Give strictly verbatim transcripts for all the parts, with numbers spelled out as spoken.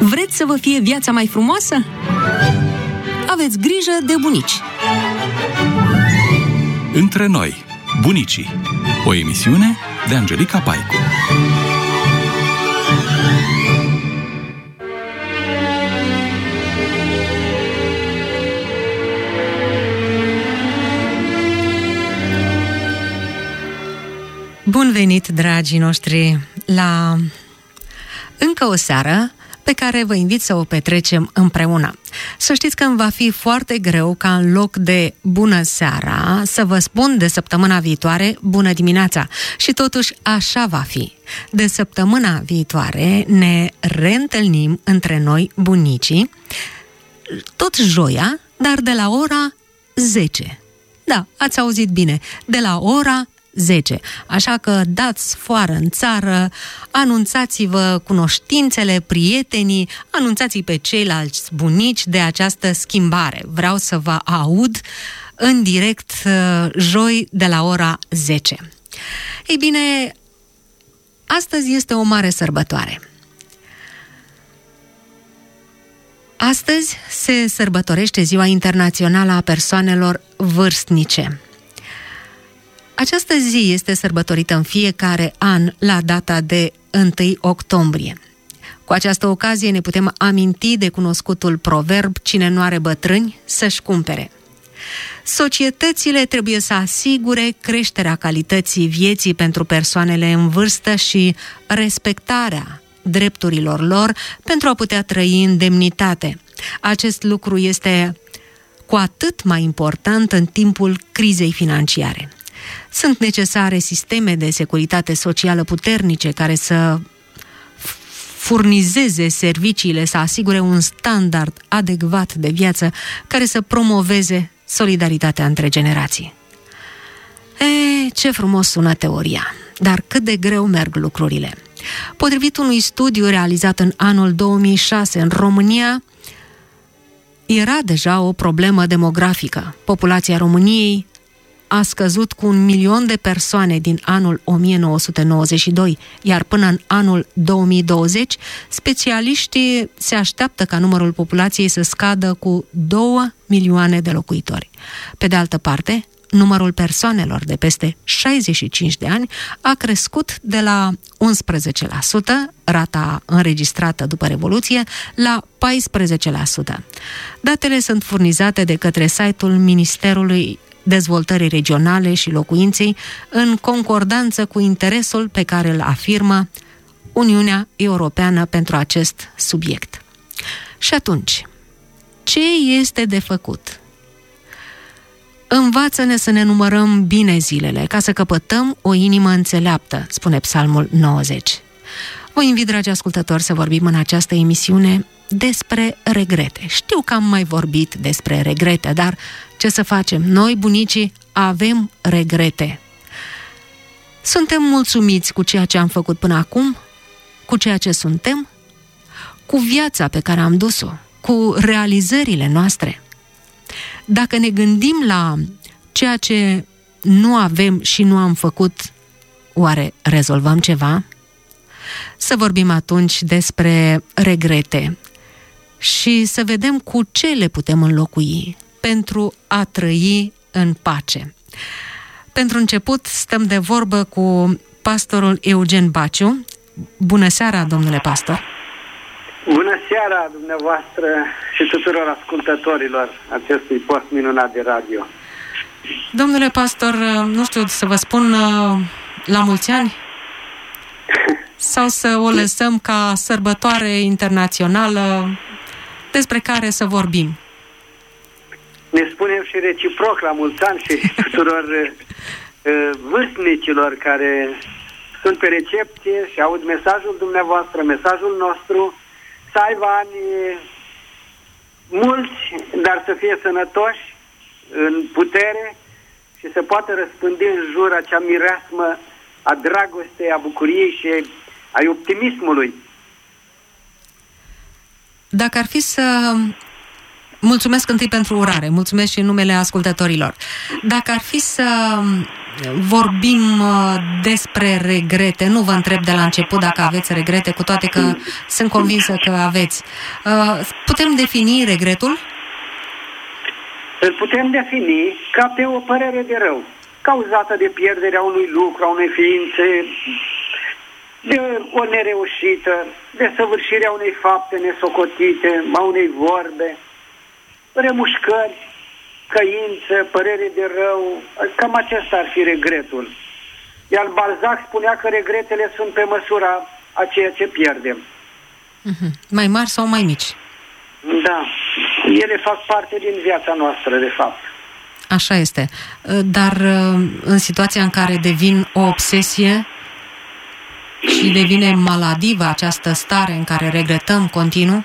Vreți să vă fie viața mai frumoasă? Aveți grijă de bunici. Între noi, bunicii. O emisiune de Angelica Paicu. Bun venit, dragii noștri, la încă o seară pe care vă invit să o petrecem împreună. Să știți că îmi va fi foarte greu ca în loc de bună seara să vă spun de săptămâna viitoare bună dimineața. Și totuși așa va fi. De săptămâna viitoare ne reîntâlnim între noi, bunicii, tot joia, dar de la ora zece. Da, ați auzit bine, de la ora zece. Așa că dați foară în țară, anunțați-vă cunoștințele, prietenii, anunțați-i pe ceilalți bunici de această schimbare. Vreau să vă aud în direct joi de la ora zece. Ei bine, astăzi este o mare sărbătoare. Astăzi se sărbătorește Ziua Internațională a Persoanelor Vârstnice. Această zi este sărbătorită în fiecare an la data de întâi octombrie. Cu această ocazie ne putem aminti de cunoscutul proverb: cine nu are bătrâni, să-și cumpere. Societățile trebuie să asigure creșterea calității vieții pentru persoanele în vârstă și respectarea drepturilor lor pentru a putea trăi în demnitate. Acest lucru este cu atât mai important în timpul crizei financiare. Sunt necesare sisteme de securitate socială puternice care să furnizeze serviciile, să asigure un standard adecvat de viață, care să promoveze solidaritatea între generații. E, ce frumos sună teoria, dar cât de greu merg lucrurile. Potrivit unui studiu realizat în anul două mii șase în România, era deja o problemă demografică. Populația României a scăzut cu un milion de persoane din anul o mie nouă sute nouăzeci și doi, iar până în anul două mii douăzeci, specialiștii se așteaptă ca numărul populației să scadă cu două milioane de locuitori. Pe de altă parte, numărul persoanelor de peste șaizeci și cinci de ani a crescut de la unsprezece la sută, rata înregistrată după Revoluție, la paisprezece la sută. Datele sunt furnizate de către site-ul Ministerului Dezvoltării Regionale și Locuinței, în concordanță cu interesul pe care îl afirmă Uniunea Europeană pentru acest subiect. Și atunci, ce este de făcut? Învață-ne să ne numărăm bine zilele, ca să căpătăm o inimă înțeleaptă, spune Psalmul nouăzeci. Vă invit, dragi ascultători, să vorbim în această emisiune despre regrete. Știu că am mai vorbit despre regrete, dar ce să facem? Noi, bunicii, avem regrete. Suntem mulțumiți cu ceea ce am făcut până acum, cu ceea ce suntem, cu viața pe care am dus-o, cu realizările noastre. Dacă ne gândim la ceea ce nu avem și nu am făcut, oare rezolvăm ceva? Să vorbim atunci despre regrete și să vedem cu ce le putem înlocui pentru a trăi în pace. Pentru început, stăm de vorbă cu pastorul Eugen Baciu. Bună seara, domnule pastor! Bună seara dumneavoastră și tuturor ascultătorilor acestui post minunat de radio. Domnule pastor, nu știu să vă spun la mulți ani? Sau să o lăsăm ca sărbătoare internațională despre care să vorbim? Ne spunem și reciproc la mulți ani și tuturor uh, vârstnicilor care sunt pe recepție și aud mesajul dumneavoastră, mesajul nostru, să aibă ani mulți, dar să fie sănătoși, în putere și să poată răspândi în jur acea mireasmă a dragostei, a bucuriei și a optimismului. Dacă ar fi să... Mulțumesc întâi pentru urare, mulțumesc și în numele ascultătorilor. Dacă ar fi să vorbim despre regrete. Nu vă întreb de la început dacă aveți regrete, cu toate că sunt convinsă că aveți. Putem defini regretul? Îl putem defini ca pe o părere de rău, cauzată de pierderea unui lucru, a unei ființe, de o nereușită, de săvârșirea unei fapte nesocotite, a unei vorbe, remușcări, căință, părere de rău. Cam acesta ar fi regretul. Iar Balzac spunea că regretele sunt pe măsura a ceea ce pierdem. Mm-hmm. Mai mari sau mai mici? Da. Ele fac parte din viața noastră, de fapt. Așa este. Dar în situația în care devin o obsesie și devine maladivă această stare în care regretăm continuu?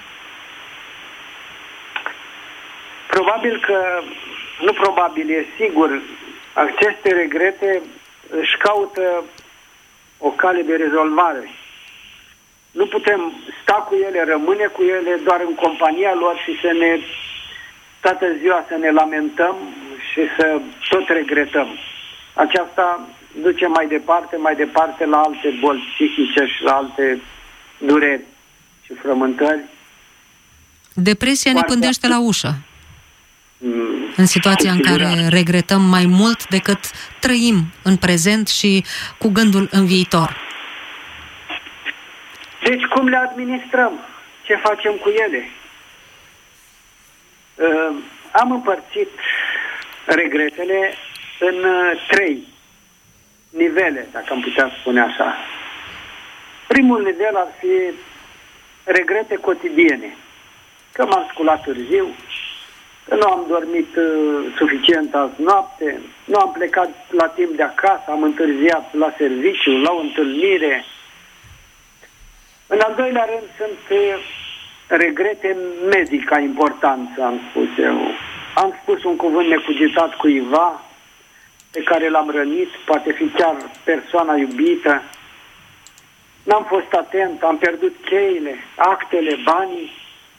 Probabil că, nu probabil, e sigur, aceste regrete își caută o cale de rezolvare. Nu putem sta cu ele, rămâne cu ele doar în compania lor și să ne, toată ziua să ne lamentăm și să tot regretăm. Aceasta duce mai departe, mai departe la alte boli psihice și la alte dureri și frământări. Depresia ne pândește la ușă. Mm, în situația în care regretăm mai mult decât trăim în prezent și cu gândul în viitor. Deci cum le administrăm? Ce facem cu ele? Uh, am împărțit regretele în uh, trei nivele, dacă am putea spune așa. Primul nivel ar fi regrete cotidiene. Că m-am sculat târziu, că nu am dormit uh, suficient azi noapte, nu am plecat la timp de acasă, am întârziat la serviciu, la o întâlnire. În al doilea rând sunt uh, regrete medica importanță, am spus eu. Am spus un cuvânt necugetat cuiva pe care l-am rănit, poate fi chiar persoana iubită. N-am fost atent, am pierdut cheile, actele, banii.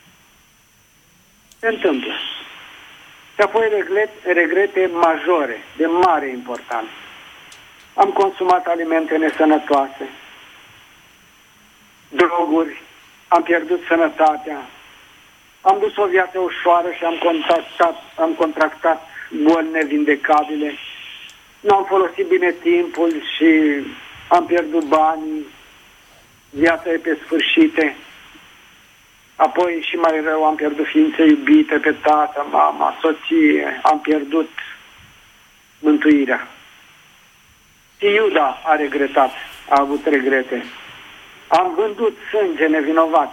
Se întâmplă. Și apoi regrete, regrete majore, de mare importanță. Am consumat alimente nesănătoase, droguri, am pierdut sănătatea, am dus o viață ușoară și am contractat, am contractat boli nevindecabile, nu am folosit bine timpul și am pierdut banii, viața e pe sfârșite. Apoi și mai rău, am pierdut ființe iubite, pe tată, mama, soție, am pierdut mântuirea. Și Iuda a regretat, a avut regrete. Am vândut sânge nevinovat.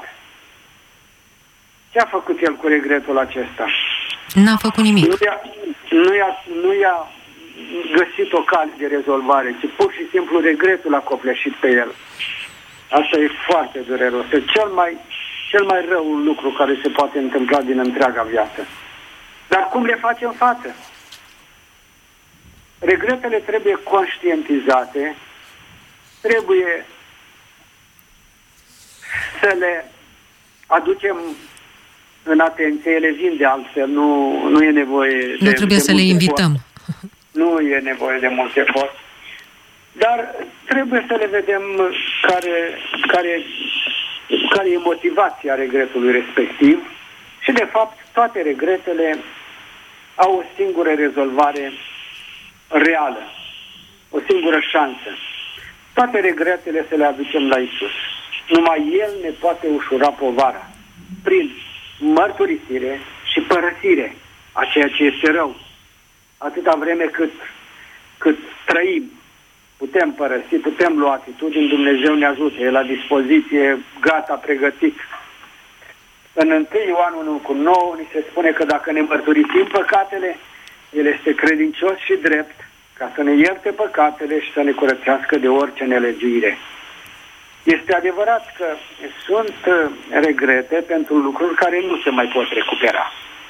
Ce a făcut el cu regretul acesta? N-a făcut nimic. Nu i-a, nu i-a, nu i-a găsit o cale de rezolvare, ci pur și simplu regretul a copleșit pe el. Asta e foarte dureros. E cel mai, cel mai rău lucru care se poate întâmpla din întreaga viață. Dar cum le facem față? Regretele trebuie conștientizate, trebuie să le aducem în atenție, ele vin de altfel, nu, nu e nevoie de... Nu trebuie de să le invităm. Efort. Nu e nevoie de mult efort. Dar trebuie să le vedem care, care, care e motivația regretului respectiv și, de fapt, toate regretele au o singură rezolvare reală, o singură șansă. Toate regretele să le aducem la Iisus. Numai El ne poate ușura povara prin mărturisire și părăsire a ceea ce este rău. Atâta vreme cât, cât trăim, putem părăsi, putem lua atitudini, Dumnezeu ne ajută, e la dispoziție, gata, pregătit. În întâi Ioan unu cu nouă ni se spune că dacă ne mărturisim păcatele, El este credincios și drept ca să ne ierte păcatele și să ne curățească de orice nelegiuire. Este adevărat că sunt regrete pentru lucruri care nu se mai pot recupera.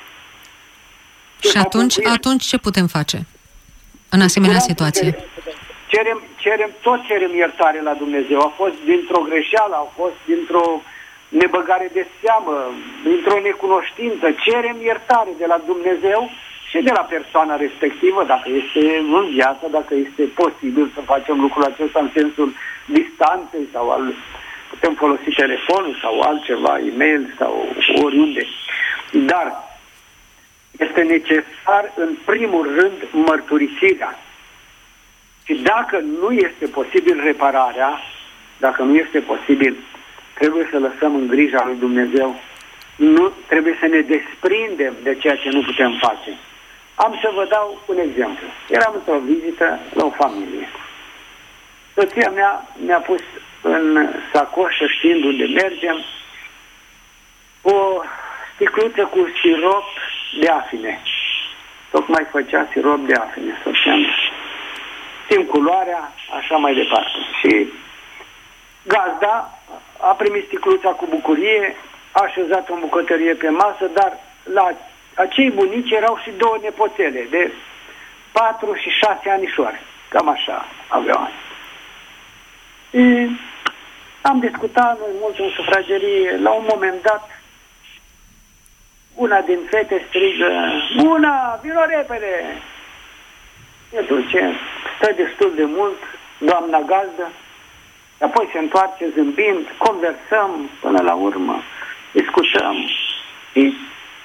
Și atunci, atunci ce putem face în asemenea situație? Cerem, cerem, tot cerem iertare la Dumnezeu. A fost dintr-o greșeală, a fost dintr-o nebăgare de seamă, dintr-o necunoștință. Cerem iertare de la Dumnezeu și și de la persoana respectivă, dacă este în viață, dacă este posibil să facem lucrul acesta în sensul distanței sau al, putem folosi telefonul sau altceva, e-mail sau oriunde. Dar este necesar în primul rând mărturisirea. Și dacă nu este posibil repararea, dacă nu este posibil, trebuie să lăsăm în grija lui Dumnezeu. Nu trebuie să ne desprindem de ceea ce nu putem face. Am să vă dau un exemplu. Eram într-o vizită la o familie. Soția mea mi-a pus în sacoșă, știind unde mergem, o sticluță cu sirop de afine. Tocmai făcea sirop de afine, soția mea. Știm culoarea, așa mai departe. Și gazda a primit sticluța cu bucurie, a așezat o bucătărie pe masă, dar la acei bunici erau și două nepoțele de patru și șase anișoare. Cam așa aveau ani. Și am discutat noi mult în sufragerie. La un moment dat, una din fete strigă: "Bună, vino repede!" Se duce, stă destul de mult, doamna gazdă, apoi se întoarce zâmbind, conversăm până la urmă, discutăm. Și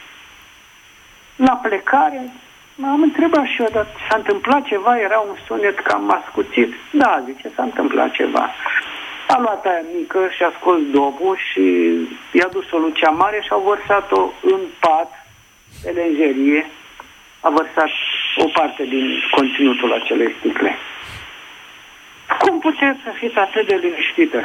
la plecare m-am întrebat și eu, dar s-a întâmplat ceva? Era un sunet cam ascuțit. Da, zice, s-a întâmplat ceva. A luat aia mică și a scos dobul și i-a dus soluția mare și a vărsat-o în pat, pe lenjerie. A vărsat o parte din conținutul acelei sticle. Cum puteți să fiți atât de liniștită?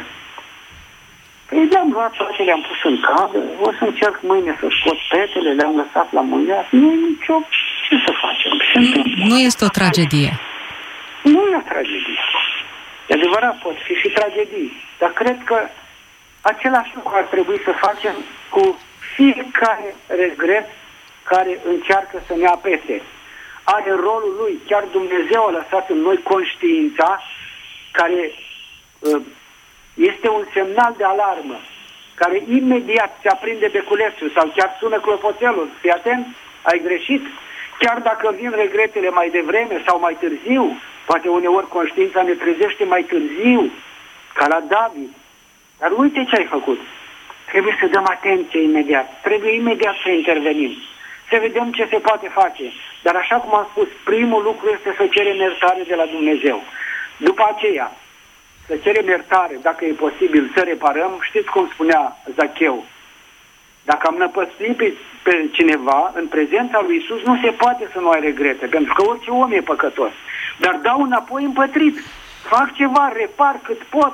Păi le-am luat toate, le-am pus în cadă, o să încerc mâine să scot petele, le-am lăsat la mâinea, nu e nicio... Ce să facem? Nu este o tragedie. Nu e o tragedie. E adevărat, pot fi și tragedii, dar cred că același lucru ar trebui să facem cu fiecare regret care încearcă să ne apese. Are rolul lui, chiar Dumnezeu a lăsat în noi conștiința care uh, este un semnal de alarmă, care imediat se aprinde beculețul sau chiar sună clopoțelul. Fii atent, ai greșit. Chiar dacă vin regretele mai devreme sau mai târziu, poate uneori conștiința ne trezește mai târziu, ca la David. Dar uite ce ai făcut. Trebuie să dăm atenție imediat. Trebuie imediat să intervenim. Să vedem ce se poate face. Dar așa cum am spus, primul lucru este să cerem iertare de la Dumnezeu. După aceea, să cerem iertare, dacă e posibil, să reparăm. Știți cum spunea Zacheu? Dacă am năpăstuit pe, pe cineva, în prezența lui Iisus, nu se poate să nu ai regrete, pentru că orice om e păcătos. Dar dau înapoi împătrit. Fac ceva, repar cât pot.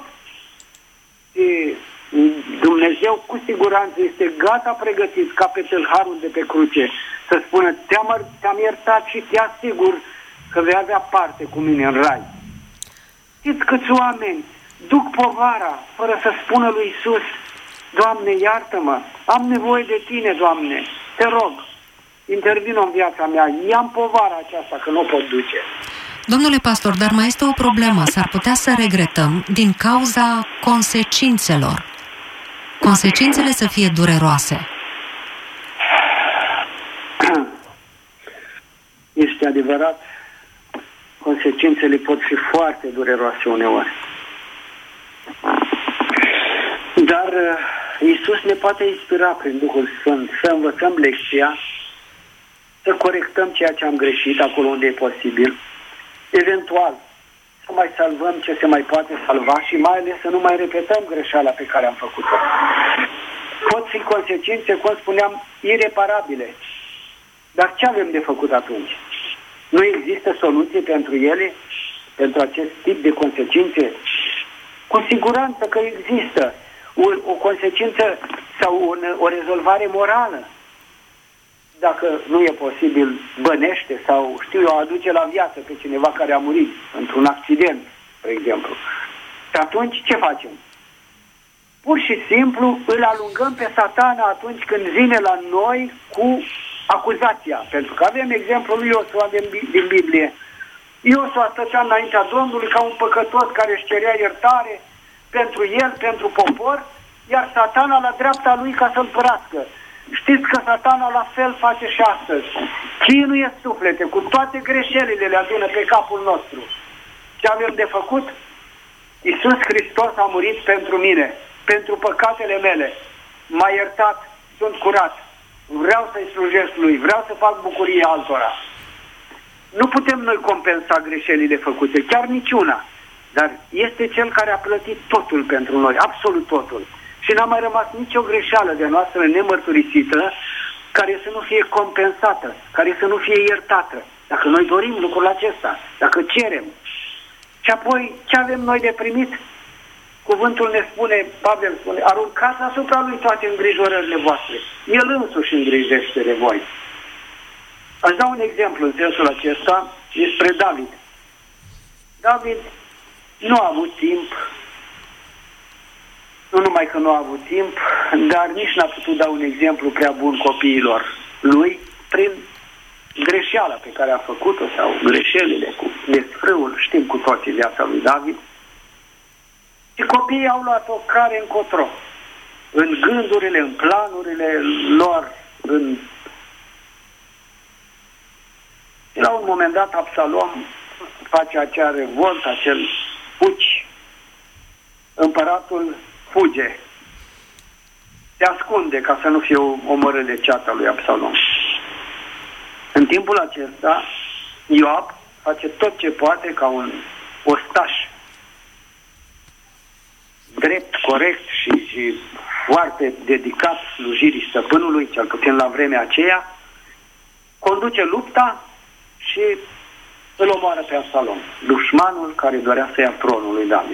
Și Dumnezeu cu siguranță este gata pregătit ca pe tâlharul de pe cruce să spună: te-am, te-am iertat și te asigur că vei avea parte cu mine în rai. Știți câți oameni duc povara fără să spună lui Iisus: Doamne, iartă-mă, am nevoie de Tine, Doamne, te rog, intervin în viața mea, ia-mi povara aceasta că nu o pot duce. Domnule pastor, dar mai este o problemă. S-ar putea să regretăm din cauza consecințelor. Consecințele să fie dureroase. Este adevărat, consecințele pot fi foarte dureroase uneori. Dar Iisus ne poate inspira prin Duhul Sfânt să învățăm lecția, să corectăm ceea ce am greșit acolo unde e posibil, eventual să mai salvăm ce se mai poate salva și mai ales să nu mai repetăm greșeala pe care am făcut-o. Pot fi consecințe, cum spuneam, ireparabile. Dar ce avem de făcut atunci? Nu există soluție pentru ele, pentru acest tip de consecințe? Cu siguranță că există o, o consecință sau un, o rezolvare morală. Dacă nu e posibil, bănește sau, știu eu, aduce la viață pe cineva care a murit într-un accident, de exemplu. Și atunci ce facem? Pur și simplu îl alungăm pe Satana atunci când vine la noi cu acuzația. Pentru că avem exemplul lui Iosua din Biblie. Iosua stătea înaintea Domnului ca un păcătos care își cerea iertare pentru el, pentru popor, iar Satana la dreapta lui ca să-l părască. știți că Satana la fel face și astăzi. Chinuie suflete, cu toate greșelile le adună pe capul nostru. Ce avem de făcut? Iisus Hristos a murit pentru mine, pentru păcatele mele. M-a iertat, sunt curat. Vreau să-i slujesc lui, vreau să fac bucurie altora. Nu putem noi compensa greșelile făcute, chiar niciuna. Dar este Cel care a plătit totul pentru noi, absolut totul. Și n-a mai rămas nicio greșeală de noastră nemărturisită care să nu fie compensată, care să nu fie iertată. Dacă noi dorim lucrul acesta, dacă cerem. Și apoi, ce avem noi de primit? Cuvântul ne spune, Pavel spune, aruncați asupra lui toate îngrijorările voastre. El însuși îngrijește de voi. Aș da un exemplu în sensul acesta despre David. David nu a avut timp, nu numai că nu a avut timp, dar nici n-a putut da un exemplu prea bun copiilor lui prin greșeala pe care a făcut-o sau greșelile cu desfrâul, știm cu toții viața lui David. Și copiii au luat-o care încotro, în gândurile, în planurile lor, în... Și la un moment dat Absalom face acea revoltă, acel puci. Împăratul fuge, se ascunde ca să nu fie omorât de ceata lui Absalom. În timpul acesta, Ioab face tot ce poate ca un ostaș drept, corect și, și foarte dedicat slujirii stăpânului, cel puțin la vremea aceea, conduce lupta și îl omoară pe Absalom, dușmanul care dorea să ia tronul lui David.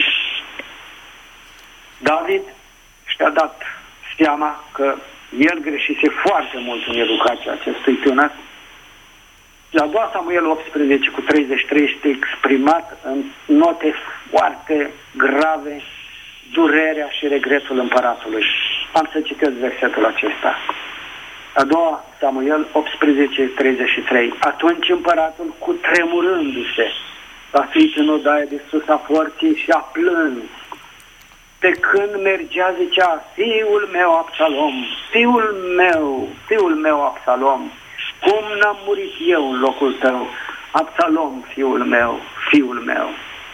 David și-a dat seama că el greșise foarte mult în educația acestui tânăr. La doi Samuel optsprezece cu treizeci și trei este exprimat în note foarte grave durerea și regretul împăratului. Am să citesc versetul acesta. A doua Samuel optsprezece treizeci și trei. Atunci împăratul, cu tremurându-se, a suit în odaia de sus a forții și a plâns. Pe când mergea, zicea, fiul meu Absalom, fiul meu, fiul meu Absalom, cum n-am murit eu în locul tău, Absalom, fiul meu, fiul meu.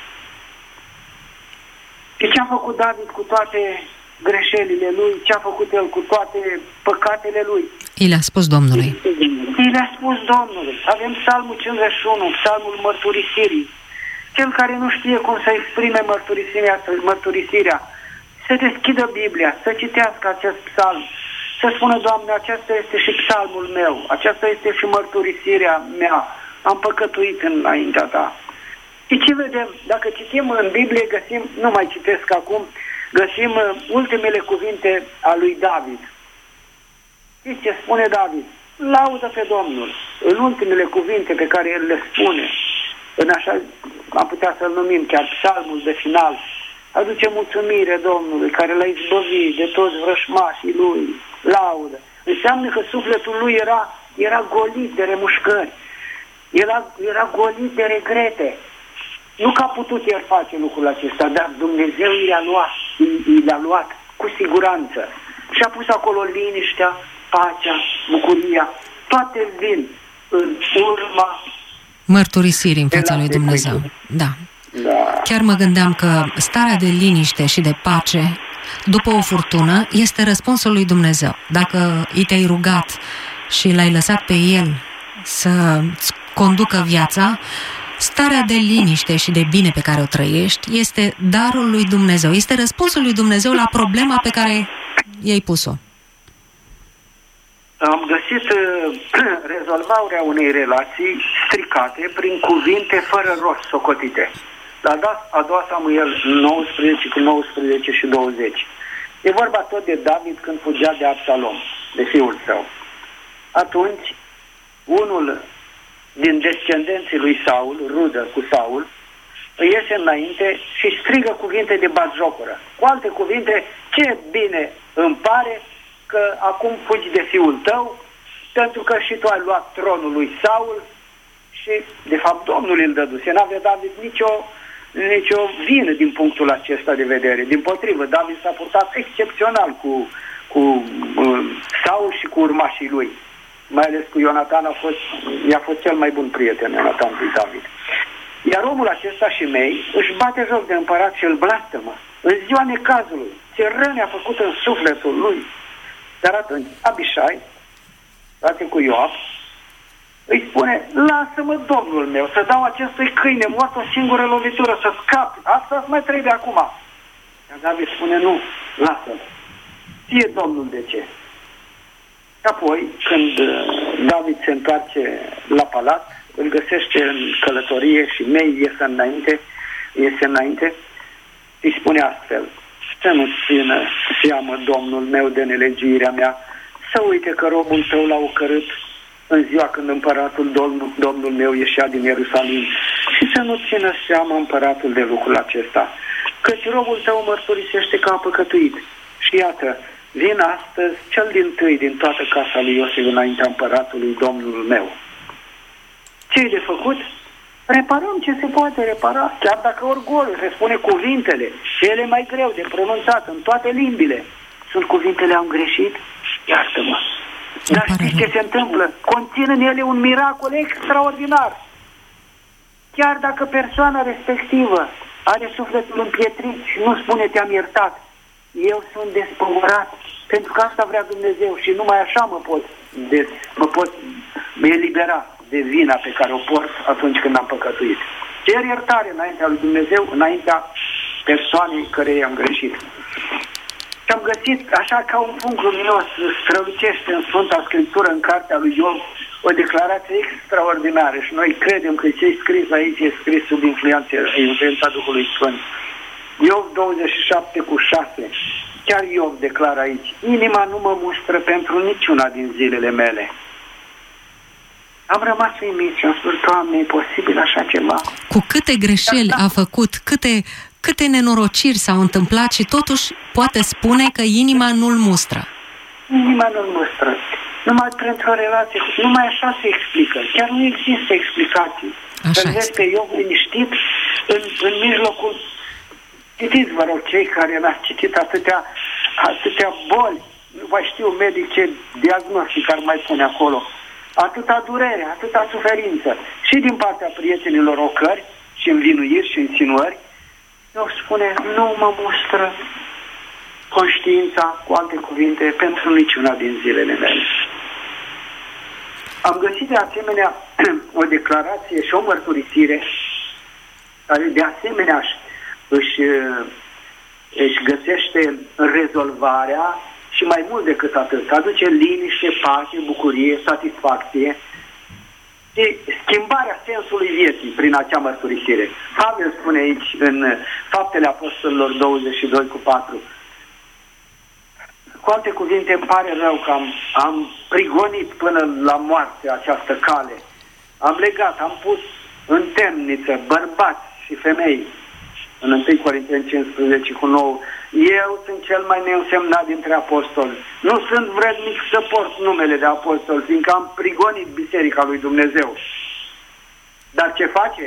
Și ce a făcut David cu toate greșelile lui, ce a făcut el cu toate păcatele lui? I le-a spus Domnului. I le-a spus Domnului. Avem Psalmul cincizeci și unu, Psalmul mărturisirii. Cel care nu știe cum să exprime mărturisirea, mărturisirea, să deschidă Biblia, să citească acest psalm, să spună, Doamne, acesta este și psalmul meu, aceasta este și mărturisirea mea, am păcătuit înaintea ta. Și ce vedem? Dacă citim în Biblie, găsim, nu mai citesc acum, găsim ultimele cuvinte a lui David. Știți ce spune David? Laudă pe Domnul. În ultimele cuvinte pe care el le spune, în așa am putea să-l numim chiar psalmul de final, aduce mulțumire Domnului care l-a izbăvit de toți vrășmașii lui, laudă. Înseamnă că sufletul lui era, era golit de remușcări, era, era golit de regrete. Nu că a putut el face lucrul acesta, dar Dumnezeu i-a luat, i le-a luat cu siguranță. Și a pus acolo liniștea, pacea, bucuria, toate vin în urma mărturisirii în fața lui Dumnezeu. Da. Da. Chiar mă gândeam că starea de liniște și de pace după o furtună este răspunsul lui Dumnezeu. Dacă i te-ai rugat și l-ai lăsat pe El să-ți conducă viața, starea de liniște și de bine pe care o trăiești este darul lui Dumnezeu. Este răspunsul lui Dumnezeu la problema pe care i-ai pus-o. Am găsit uh, rezolvarea unei relații stricate prin cuvinte fără rost socotite. La a doua Samuel nouăsprezece cu nouăsprezece și douăzeci. E vorba tot de David când fugea de Absalom, de fiul său. Atunci, unul din descendenții lui Saul, rudă cu Saul, îi iese înainte și strigă cuvinte de batjocură. Cu alte cuvinte, ce bine îmi pare că acum fugi de fiul tău, pentru că și tu ai luat tronul lui Saul și, de fapt, Domnul îl dăduse. N-avea David nicio, nicio vină din punctul acesta de vedere. Dimpotrivă, David s-a purtat excepțional cu, cu uh, Saul și cu urmașii lui. Mai ales cu Ionatan a fost, i-a fost cel mai bun prieten, Ionatan lui David. Iar omul acesta și mei își bate joc de împărat și îl blastămă. În ziua necazului, ce răni a făcut în sufletul lui. Dar atunci Abișai, frate cu Ioab, îi spune, lasă-mă, domnul meu, să dau acestui câine mort o singură lovitură, să scap. Asta mai trebuie acum. Dar David spune, nu, lasă-l. Ție, domnul, de ce? Apoi, când David se întoarce la palat, îl găsește în călătorie și mei iese înainte, iese înainte, îi spune astfel, să nu țină seamă, domnul meu, de nelegiuirea mea, să uite că robul tău l-a ocărât în ziua când împăratul, domnul, domnul meu, ieșea din Ierusalim, și să nu țină seama împăratul de lucrul acesta, căci robul tău mărturisește că a păcătuit. Și iată, vin astăzi cel dintâi din toată casa lui Iosif înaintea împăratului, domnul meu. Ce-i de făcut? Reparăm ce se poate repara, chiar dacă orgoliu se spune cuvintele, cele mai greu de pronunțat în toate limbile. Sunt cuvintele, am greșit? Iartă-mă. Dar știți ce se întâmplă? Conțin în ele un miracol extraordinar. Chiar dacă persoana respectivă are sufletul împietrit și nu spune te-am iertat, eu sunt despăgurat, pentru că asta vrea Dumnezeu și numai așa mă pot, de, mă pot elibera de vina pe care o port atunci când am păcătuit. Cer iertare înaintea lui Dumnezeu, înaintea persoanei care am greșit. Și am găsit, așa ca un punct luminos, strălucește în Sfânta Scriptură, în cartea lui Iov, o declarație extraordinară și noi credem că ce-i scris aici e scris sub influența, influența Duhului Sfânt. Iov douăzeci și șapte cu șase. Chiar Iov declară aici, inima nu mă mustră pentru niciuna din zilele mele. Am rămas uimit și am spus, Doamne, e posibil așa ceva? Cu câte greșeli a făcut, câte, câte nenorociri s-au întâmplat și totuși poate spune că inima nu-l mustră. Inima nu-l mustră. Numai printr-o relație, numai așa se explică. Chiar nu există explicații. Să vezi pe Iov liniștit în, în mijlocul. Citiți, vă rog, cei care l-ați citit atâtea, atâtea boli, nu mai știu medic ce diagnostic ar mai pune acolo, atâta durere, atâta suferință, și din partea prietenilor ocări și învinuiri și insinuări, eu spune, nu mă mustră conștiința, cu alte cuvinte, pentru niciuna din zilele mele. Am găsit de asemenea o declarație și o mărturisire care de asemenea își, își găsește rezolvarea și mai mult decât atât, aduce liniște, pace, bucurie, satisfacție și schimbarea sensului vieții prin acea mărturisire. Pavel spune aici în Faptele Apostolilor douăzeci și doi cu patru. Cu alte cuvinte, îmi pare rău că am, am prigonit până la moarte această cale. Am legat, am pus în temniță bărbați și femei. În întâi Corinteni cincisprezece cu nouă. Eu sunt cel mai neînsemnat dintre apostoli. Nu sunt vrednic să port numele de apostol, fiindcă am prigonit Biserica lui Dumnezeu. Dar ce face?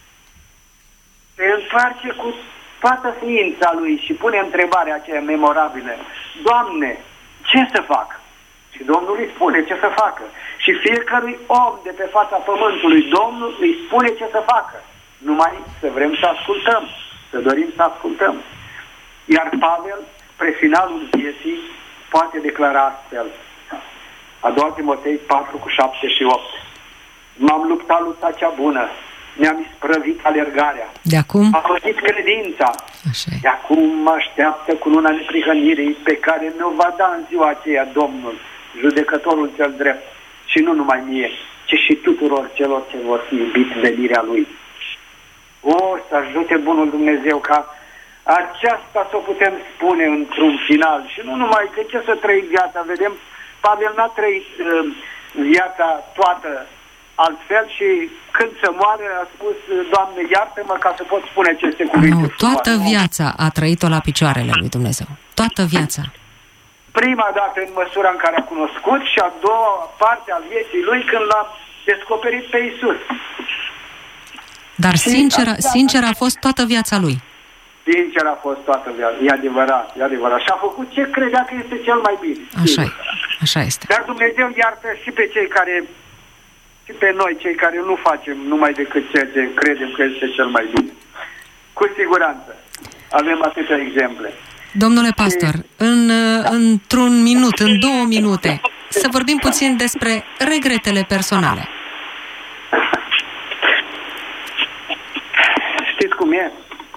Se întoarce cu toată ființa lui și pune întrebarea aceea memorabilă. Doamne, ce să fac? Și Domnul îi spune ce să facă. Și fiecărui om de pe fața pământului, Domnul îi spune ce să facă. Numai să vrem să ascultăm, să dorim să ascultăm. Iar Pavel, spre finalul vieții, poate declara astfel. A doua Timotei patru cu șapte și opt. M-am luptat lupta cea bună, mi-am isprăvit alergarea. De acum? Am păzit credința. Așa. De acum mă așteaptă cu luna neprihănirii pe care mi-o va da în ziua aceea Domnul, judecătorul cel drept. Și nu numai mie, ci și tuturor celor ce vor fi iubiți venirea Lui. O, să ajute bunul Dumnezeu ca aceasta să o putem spune într-un final. Și nu numai că ce să trăi viața, vedem, Pavel n-a trăit uh, viața toată altfel și când se moare a spus, Doamne, iartă-mă ca să pot spune aceste cuvinte. Nu, toată viața a trăit-o la picioarele lui Dumnezeu. Toată viața. Prima dată în măsura în care a cunoscut și a doua parte a vieții lui când l-a descoperit pe Iisus. Dar sincer, sincer a fost toată viața lui. sincer a fost toată viața. E adevărat, e adevărat. Și a făcut ce credea că este cel mai bine. Așa e, așa este. Dar Dumnezeu iartă și pe cei care, și pe noi, cei care nu facem numai decât ceea ce credem că este cel mai bine. Cu siguranță. Avem atâtea exemple. Domnule pastor, în, da. într-un minut, în două minute, să vorbim puțin despre regretele personale. Știți cum e?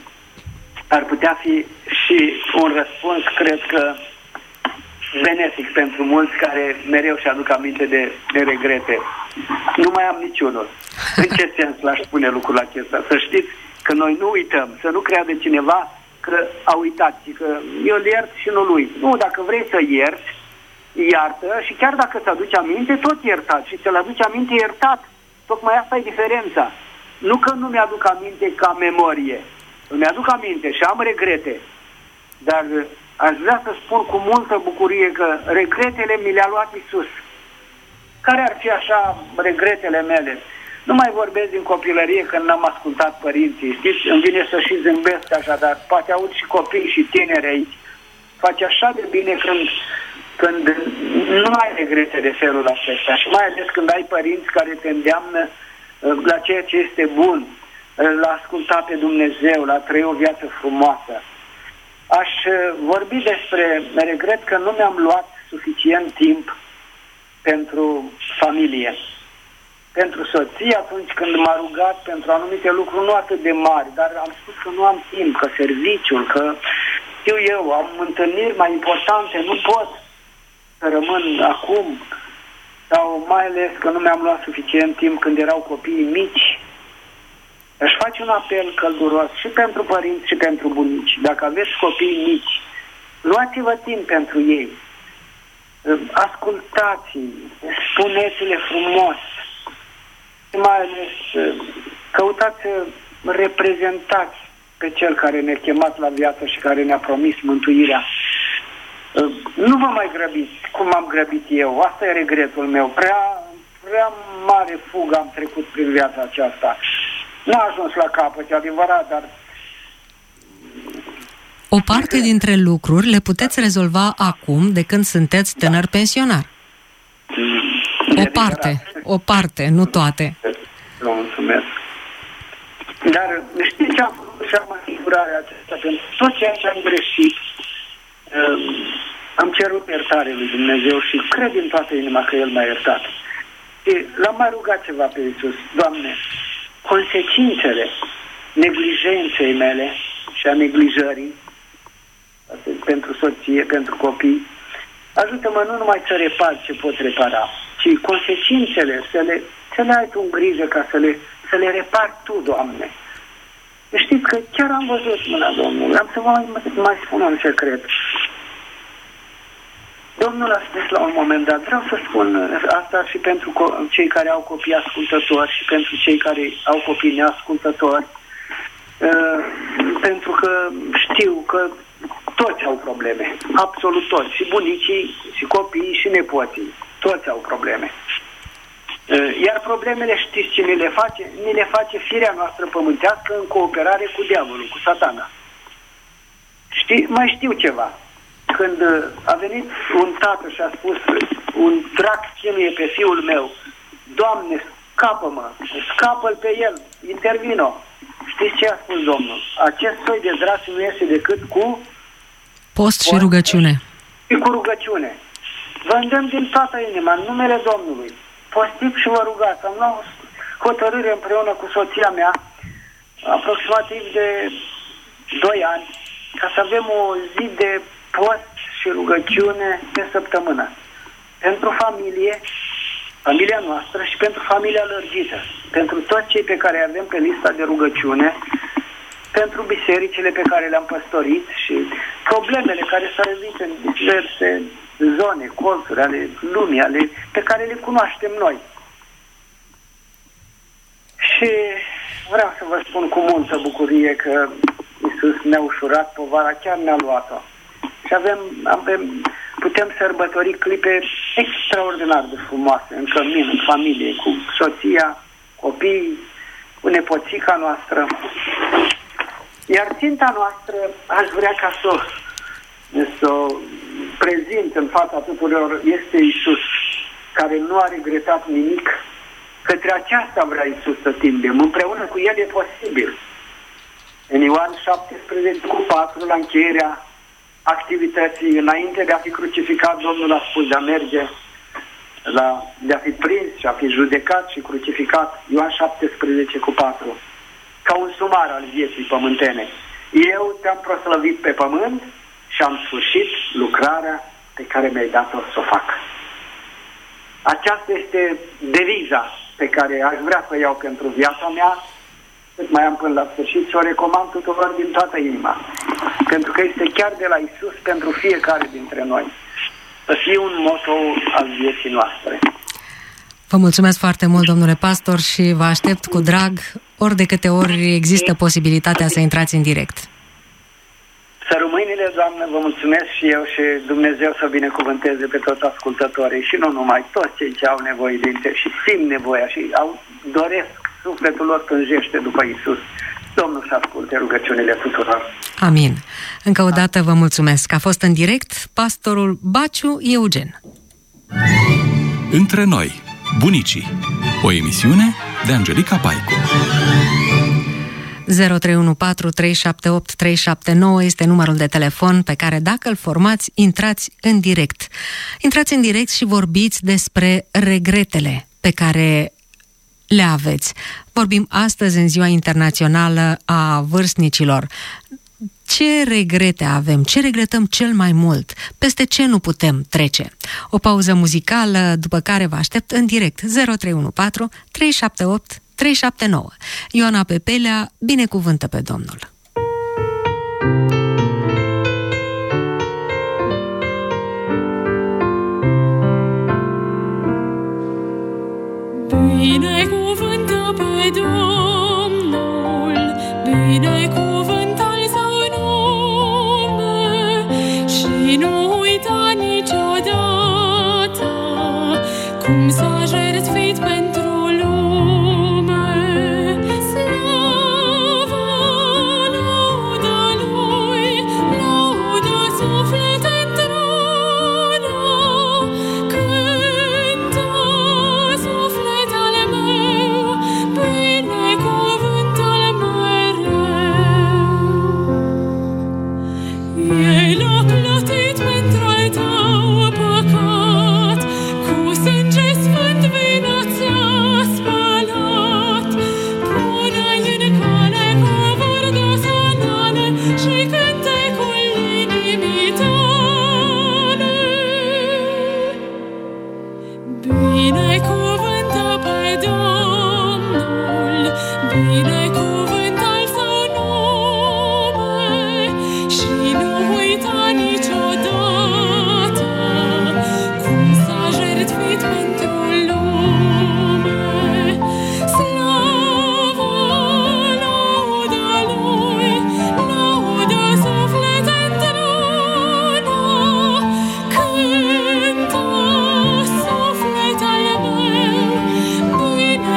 Ar putea fi și un răspuns, cred că, benefic pentru mulți care mereu și aduc aminte de, de regrete. Nu mai am niciunul. În ce sens l-aș spune lucrul acesta? Să știți că noi nu uităm, să nu creadă cineva că a uitat și că eu îl iert și nu lui. Nu, dacă vrei să ierți, iartă și chiar dacă ți aduci aminte, tot iertat și ți-l aduci aminte iertat. Tocmai asta e diferența. Nu că nu mi-aduc aminte ca memorie. Îmi aduc aminte și am regrete. Dar aș vrea să spun cu multă bucurie că regretele mi le-a luat Iisus. Care ar fi așa regretele mele? Nu mai vorbesc din copilărie când n-am ascultat părinții. Știți, îmi vine să și zâmbesc așa, dar poate aud și copii și tineri aici. Face așa de bine când, când nu ai regrete de felul acesta. Și mai ales când ai părinți care te îndeamnă la ceea ce este bun, la asculta pe Dumnezeu, la trăi o viață frumoasă. Aș vorbi despre regret că nu mi-am luat suficient timp pentru familie. Pentru soție, atunci când m-a rugat pentru anumite lucruri nu atât de mari, dar am spus că nu am timp, că serviciul, că știu eu, am întâlniri mai importante, nu pot să rămân acum, sau mai ales că nu mi-am luat suficient timp când erau copiii mici. Aș face un apel călduros și pentru părinți și pentru bunici. Dacă aveți copii mici, luați-vă timp pentru ei. Ascultați, spuneți-le frumos. Mai ales căutați să reprezentați pe cel care ne-a chemat la viață și care ne-a promis mântuirea. Nu vă mai grăbiți cum am grăbit eu. Asta e regretul meu. Prea, prea mare fugă am trecut prin viața aceasta. N-a ajuns la capăt, e adevărat, dar... O parte dintre lucruri le puteți rezolva acum de când sunteți tânăr pensionar. O parte, o parte, nu toate. Vă mulțumesc. Dar știți ce am făcut și am asigurarea aceasta? Pentru tot ceea ce am greșit, am cerut iertare lui Dumnezeu și cred din toată inima că El m-a iertat. Și l-am mai rugat ceva pe Iisus. Doamne, consecințele neglijenței mele și a neglijării pentru soție, pentru copii, ajută-mă nu numai să repar ce pot repara, ci consecințele să le, să le ai tu în grijă ca să le, să le repari tu, Doamne. Știți că chiar am văzut mâna Domnului. Am să vă mai, mai spun un secret. Domnul a spus la un moment dat, vreau să spun asta și pentru co- cei care au copii ascultători și pentru cei care au copii neascultători, uh, pentru că știu că toți au probleme, absolut toți, și bunicii, și copiii, și nepoții, toți au probleme. Uh, iar problemele știți ce ne le face? Ne le face firea noastră pământească în cooperare cu diavolul, cu Satana. Știi? Mai știu ceva. Când a venit un tată și a spus, un drac chinuie pe fiul meu, Doamne, scapă-mă, scapă-l pe el, intervino. Știți ce a spus Domnul? Acest soi de drac nu este decât cu post și rugăciune. Și cu rugăciune. Vă îndemn din toată inima, în numele Domnului, postiți și vă rugați. Am luat hotărâre împreună cu soția mea, aproximativ de doi ani, ca să avem o zi de post și rugăciune pe săptămână. Pentru familie, familia noastră și pentru familia lărgită. Pentru toți cei pe care avem pe lista de rugăciune, pentru bisericile pe care le-am păstorit și problemele care s-au revit în diverse zone, colțuri ale lumii, ale, pe care le cunoaștem noi. Și vreau să vă spun cu multă bucurie că Iisus ne-a ușurat povara, chiar ne-a luat-o. Și avem, avem, putem sărbători clipe extraordinar de frumoase în cămin, în familie, cu soția, copiii, cu nepoțica noastră. Iar ținta noastră aș vrea ca să, să o prezint în fața tuturor, este Iisus, care nu a regretat nimic. Către aceasta vrea Iisus să tindem. Împreună cu El e posibil. În Ioan șaptesprezece cu patru, la încheierea activității, înainte de a fi crucificat, Domnul a spus de a merge, la, de a fi prins și a fi judecat și crucificat. Ioan șaptesprezece cu patru. Ca un sumar al vieții pământene. Eu te-am proslăvit pe pământ și am sfârșit lucrarea pe care mi-ai dat-o să o fac. Aceasta este deviza pe care aș vrea să o iau pentru viața mea, cât mai am până la sfârșit, și o recomand tuturor din toată inima. Pentru că este chiar de la Iisus pentru fiecare dintre noi. Să fie un moto al vieții noastre. Vă mulțumesc foarte mult, domnule pastor, și vă aștept cu drag ori de câte ori există posibilitatea să intrați în direct. Să rămâinile, Doamne, vă mulțumesc și eu, și Dumnezeu să binecuvânteze pe toți ascultătorii și nu numai, toți cei ce au nevoie de inter și simt nevoia și au, doresc, sufletul lor tânjește după Iisus. Domnul să asculte rugăciunile tuturor. Amin. Încă o dată vă mulțumesc. A fost în direct pastorul Baciu Eugen. Între noi, bunicii. O emisiune de Angelica Paicu. zero trei unu patru trei șapte opt trei șapte nouă este numărul de telefon pe care, dacă îl formați, intrați în direct. Intrați în direct și vorbiți despre regretele pe care le aveți. Vorbim astăzi, în Ziua Internațională a Vârstnicilor. Ce regrete avem? Ce regretăm cel mai mult? Peste ce nu putem trece? O pauză muzicală, după care vă aștept în direct. zero trei unu patru trei șapte opt trei șapte nouă. Ioana Pepelea, binecuvântă pe Domnul. Binecuvântă pe Domnul, binecuvântă-l său nume și nu uita niciodată cum s-a jertfit pentru Bine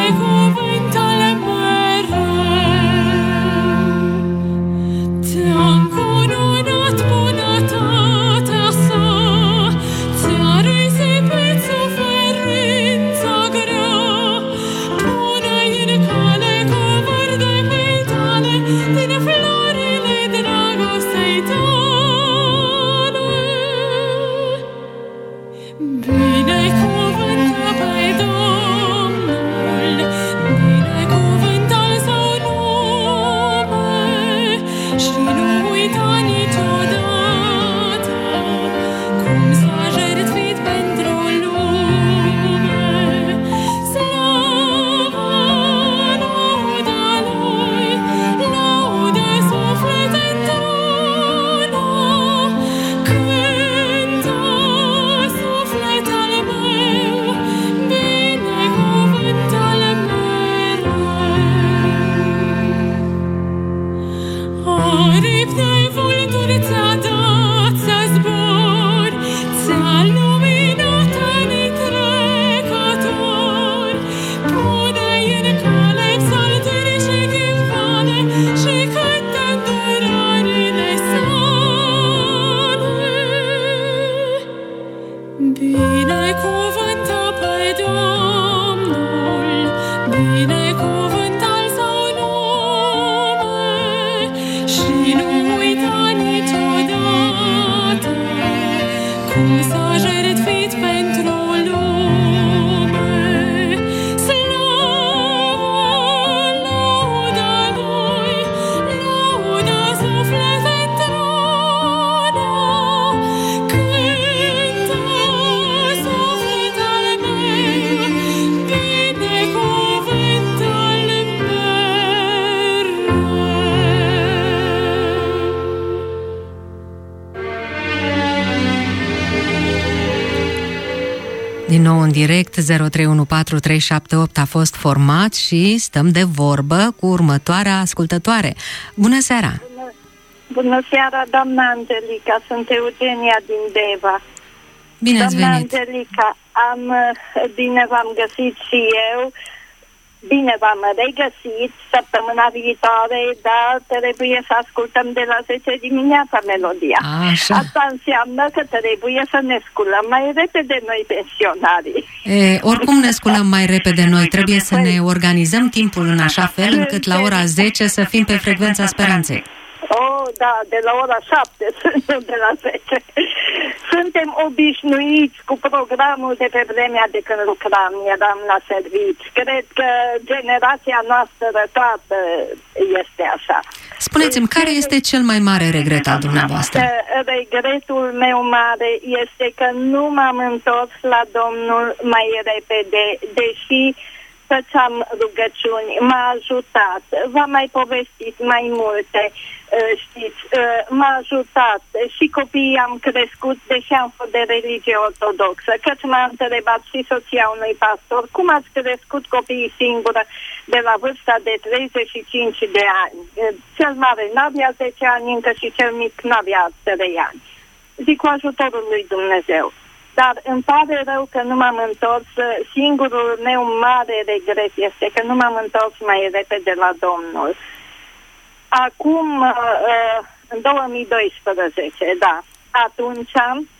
Din nou în direct, zero trei unu patru trei șapte opt a fost format și stăm de vorbă cu următoarea ascultătoare. Bună seara! Bună, bună seara, doamna Angelica, sunt Eugenia din Deva. Bine ați doamna venit! Angelica, am, bine v-am găsit și eu, bine v-am regăsit săptămâna viitoare, dar trebuie să ascultăm de la zece dimineața melodia. Așa. Asta înseamnă că trebuie să ne sculăm mai repede noi pensionarii. E, oricum ne sculăm mai repede noi, trebuie să ne organizăm timpul în așa fel încât la ora zece să fim pe frecvența Speranței. Oh, da, de la ora șapte, nu de la zece. Suntem obișnuiți cu programul de pe vremea de când lucram, eram la servici. Cred că generația noastră toată este așa. Spuneți-mi, care este cel mai mare regret al dumneavoastră? Regretul meu mare este că nu m-am întors la Domnul mai repede, deși făceam rugăciuni, m-a ajutat, v-am mai povestit mai multe, știți, m-a ajutat și copiii am crescut, deși am fost de religie ortodoxă, căci m-a întrebat și soția unui pastor, cum ați crescut copiii singură de la vârsta de treizeci și cinci de ani. Cel mare n-avea zece ani încă și cel mic n-avea trei ani. Zic, cu ajutorul lui Dumnezeu. Dar îmi pare rău că nu m-am întors. Singurul meu mare regret este că nu m-am întors mai repede la Domnul. Acum, în două mii doisprezece, da, atunci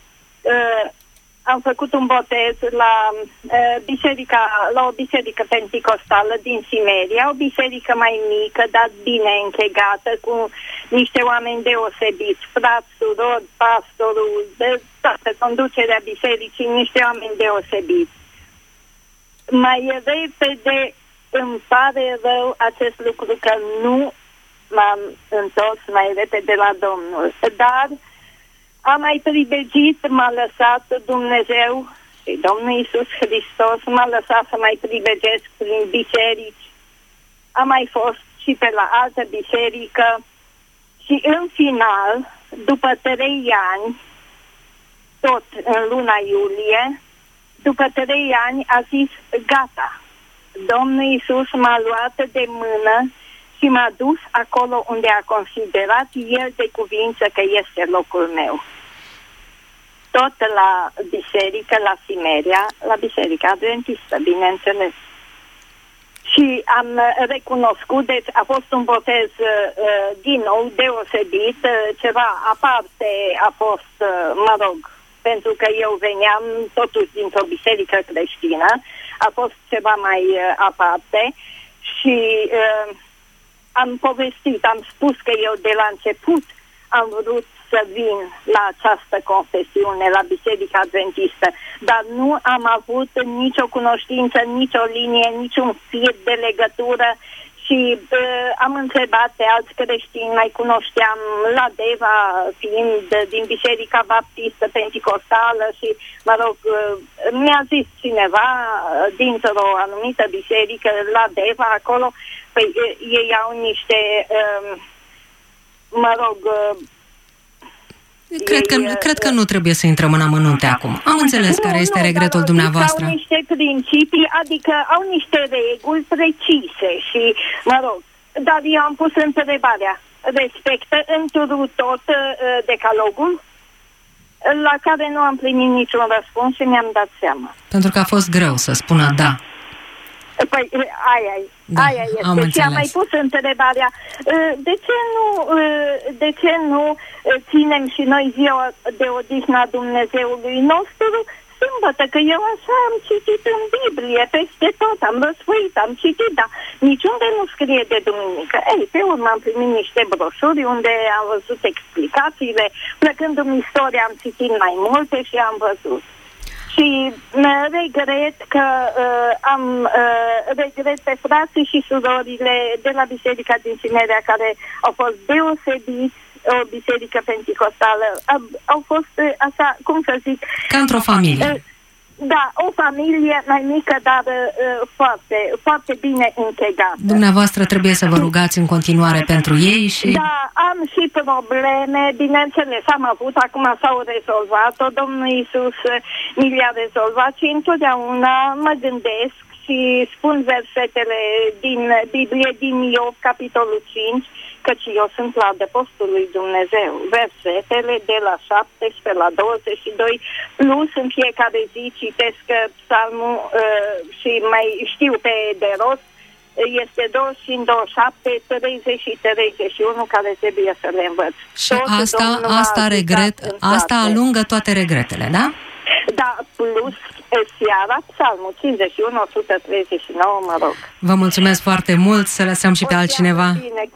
am făcut un botez la biserica, la o biserică penticostală din Simeria, o biserică mai mică, dar bine închegată, cu niște oameni deosebiți, frați, surori, pastorul, de toată conducerea bisericii, niște oameni deosebiți. Mai repede îmi pare rău acest lucru că nu m-am întors mai repede la Domnul, dar am mai pribegit, m-a lăsat Dumnezeu și Domnul Iisus Hristos m-a lăsat să mai pribegesc prin biserici. Am mai fost și pe la altă biserică și în final, după trei ani, tot în luna iulie, după trei ani a zis, gata, Domnul Iisus m-a luat de mână și m-a dus acolo unde a considerat El de cuvință că este locul meu. Tot la biserică, la Simeria, la biserica adventistă, bineînțeles. Și am recunoscut, deci a fost un botez uh, din nou deosebit, uh, ceva aparte a fost, uh, mă rog, pentru că eu veneam totuși dintr-o biserică creștină, a fost ceva mai uh, aparte și uh, am povestit, am spus că eu de la început am vrut să vin la această confesiune, la Biserica Adventistă, dar nu am avut nicio cunoștință, nicio linie, niciun fir de legătură și uh, am întrebat pe alți creștini, mai cunoșteam la Deva, fiind din Biserica Baptistă Penticostală și, mă rog, uh, mi-a zis cineva uh, dintr-o anumită biserică la Deva, acolo, păi uh, ei au niște, uh, mă rog, uh, Cred că, cred că nu trebuie să intrăm în amănunte acum. Am înțeles nu, care este nu, regretul dumneavoastră. Au niște principii, adică au niște reguli precise și, mă rog, dar eu am pus întrebarea, respectă întru tot uh, decalogul? La care nu am primit niciun răspuns și mi-am dat seama. Pentru că a fost greu să spună da. Păi, aia, da, aia este. Și am mai pus întrebarea, de ce nu, de ce nu ținem și noi ziua de odihna Dumnezeului nostru sâmbătă, că eu așa am citit în Biblie, peste tot, am răsfoit, am citit, dar niciunde nu scrie de duminică. Ei, pe urmă am primit niște broșuri unde am văzut explicațiile, plăcându-mi istoria am citit mai multe și am văzut. Și regret că uh, am uh, regret pe frații și surorile de la Biserica din Simeria, care au fost deosebiți, o biserică penticostală, au, au fost uh, așa, cum să zic... Ca într-o familie. Uh, da, o familie mai mică, dar uh, foarte, foarte bine închegată. Dumneavoastră trebuie să vă rugați în continuare pentru ei și... Da, am și probleme, bineînțeles, am avut, acum s-au rezolvat-o, Domnul Iisus mi le-a rezolvat și întotdeauna mă gândesc și spun versetele din Biblie, din Iov, capitolul cinci, căci eu sunt la adăpostul lui Dumnezeu. Versetele de la șaptesprezece la douăzeci și doi, plus în fiecare zi citesc psalmul uh, și mai știu pe de rost, este douăzeci și cinci, douăzeci și șapte, treizeci și treizeci și unu care trebuie să le învăț. Și asta, asta regret, asta alungă toate regretele, da? Da, plus seara, psalmul cincizeci și unu, o sută treizeci și nouă, mă rog. Vă mulțumesc foarte mult, să lăsăm și pe altcineva.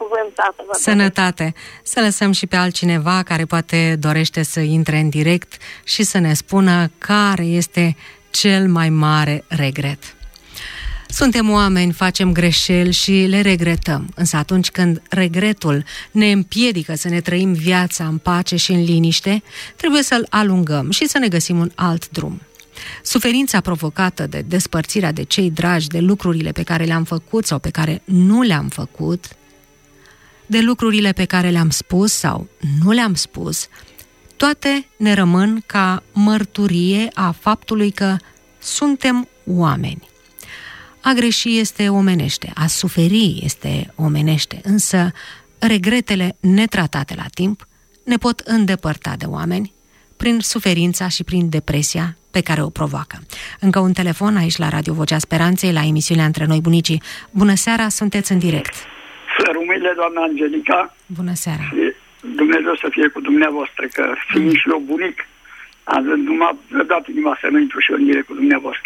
Sănătate. Să lăsăm și pe altcineva care poate dorește să intre în direct și să ne spună care este cel mai mare regret. Suntem oameni, facem greșeli și le regretăm, însă atunci când regretul ne împiedică să ne trăim viața în pace și în liniște, trebuie să-l alungăm și să ne găsim un alt drum. Suferința provocată de despărțirea de cei dragi, de lucrurile pe care le-am făcut sau pe care nu le-am făcut, de lucrurile pe care le-am spus sau nu le-am spus, toate ne rămân ca mărturie a faptului că suntem oameni. A greși este omenește, a suferi este omenește, însă regretele netratate la timp ne pot îndepărta de oameni prin suferința și prin depresia pe care o provoacă. Încă un telefon aici la Radio Vocea Speranței, la emisiunea Între Noi Bunicii. Bună seara, sunteți în direct. Să rămâile, doamna Angelica. Bună seara. Și Dumnezeu să fie cu dumneavoastră, că fiind și eu bunic, nu m-a dat inima să nu intru și eu în direct cu dumneavoastră.